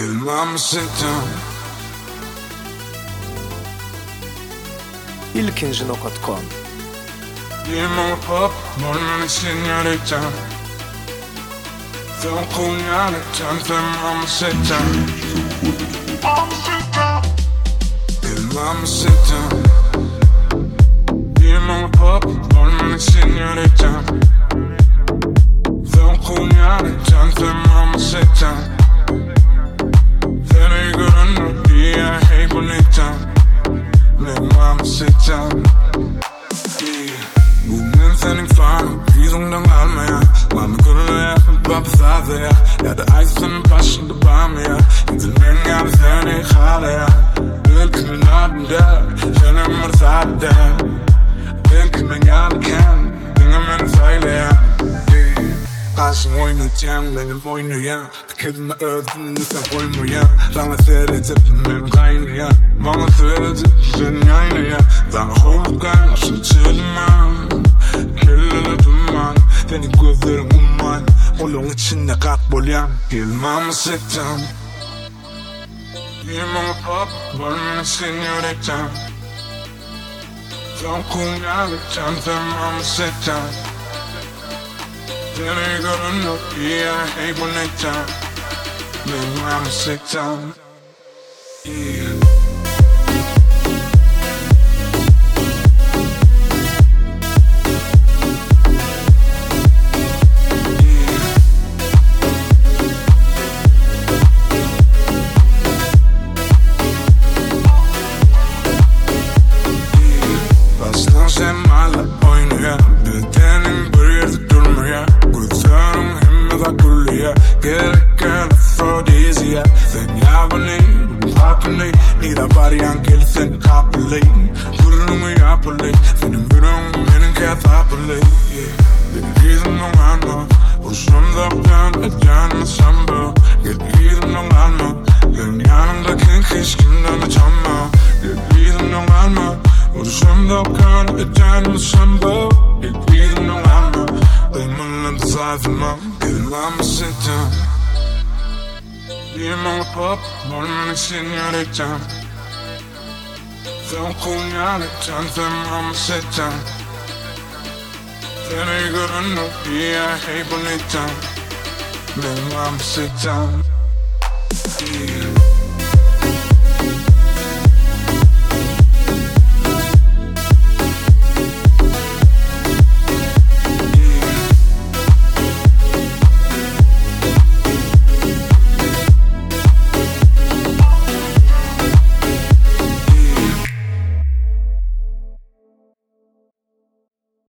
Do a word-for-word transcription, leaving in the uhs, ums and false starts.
Little mama sit down. il-kinji nokot kom. Dear mama pop, morning signorita. Don't call me out of time, then mama sit down. Little mama sit down. Dear mama pop, morning signorita. Don't call me out of time, then mama sit down. Then you gonna know, yeah, I hate bonita. Little mama sit down. Movement fine, visum ng alma ya. Mama kulle ya, papa thade ya. Ja, de eis van passion de bame ya. In de men ja, de zijn ik halen ya. Welke me naden daar, zijn er maar zaden daar. Welke me ja, de kan, dingen men zeilen ya. Als mooi nu tjang, ben je mooi nu ja. De kid in de earth, en is dat mooi nu ja. Lange verder, tip met kleine ja. Mange verder, tip zijn jij ja. Dan hoog kan, als een chillen man. Killer the man, then you go there woman. Along the chin the cat bolyan. Kill mama sit down. Dear mama pop, one señorita. Don't call me out of time, then mama sit down. Then you gonna know, yeah, I hate bonita. Then mama sit down. Yeah. Sen mala oynuyor. Bedenim buyurdu durmuyor. Kurtarım himmete kulluyor. Gerek gel afrodizya. Sen yavni, papili. Nida bariyan gel sen kapili. Kurulumu yapili. Senin bürüm benim ketapili. Benim gizim alma. Uçumda ben edeceğim samba. Gel gizim alma. Gel yanımdaki kişkinden açama. Gel gizim alma. Uçumda kan edeceğim samba. Gel gizim alma. Dayımınla da zayıfıma. Gel mama sit down. Dear mama pop, morning señorita. Don't call me out of time, then mama sit down. Then you gonna know, yeah, I hate bonita. Then mama sit down. Yeah.